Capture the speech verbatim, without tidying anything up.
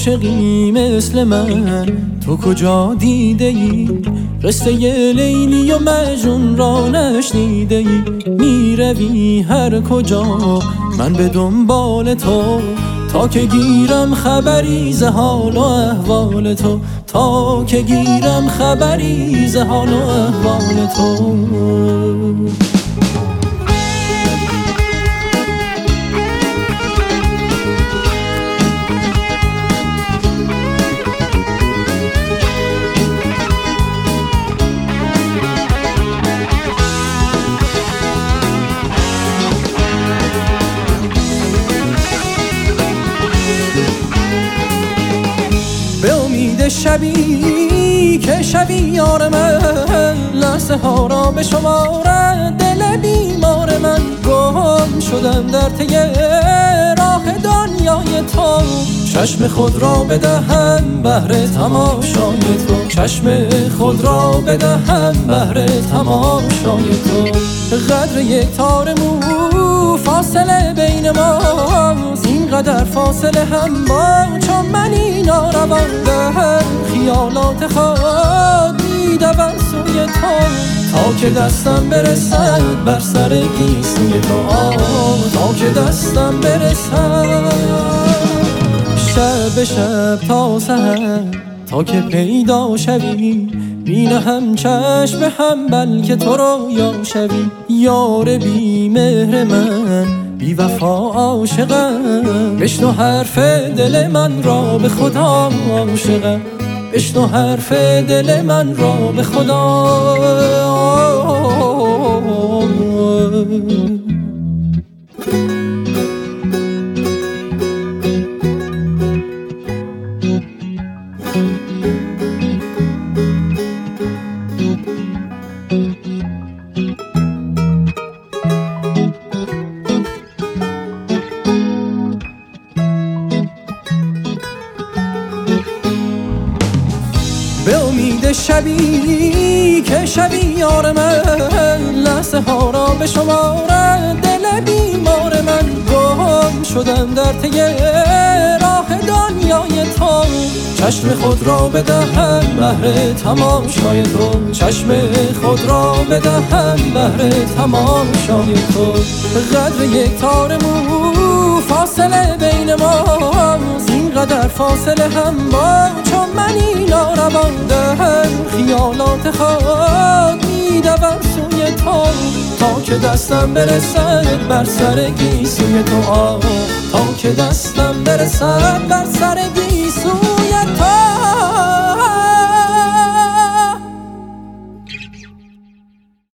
عاشقی مثل من تو کجا دیده ای؟ قصه لیلی و مجنون را نشنیده ای؟ میروی هر کجا من به دنبال تو، تا که گیرم خبری ز حال و احوال تو، تا که گیرم خبری ز حال و احوال تو. به امید شبی که شبی یار من، لحظه ها را به شمارد دل بیمار من. گم شدم در طی راه دنیای تو، چشم خود را بدهم بهر تماشای تو، چشم خود را بدهم بهر تماشای تو. قدر یک تار مو فاصله بین ماست، اینقدر فاصله هم با چون منی ناروانم. خیالات خواب میدوم سوی تو، تا که دستم برسد بر سر گیسوی تو. تا که دستم برسد شب به شب تا سحر، تا که پیدا شوی بینه هم چشم هم، بلکه تو رویا شوی. یار بی مهر من بی وفا عاشقم، بشنو حرف دل من را به خدا عاشقم، بشنو حرف دل من را به خدا. به امید شبی که شبی یار من، لحظه ها را به شمارد دل بیمار من. گم شدم در طی راه دنیای تو، چشم خود را بدهم بهر تماشای تو، چشم خود را بدهم بهر تماشای تو. قدر یک تار مو فاصله بین ماست، اینقدر فاصله هم با چون منی ناروانم. خیالات خواب میدوم سوی تو، تا که دستم برسد بر سر گیسوی تو. تا که دستم برسد بر سر گیسوی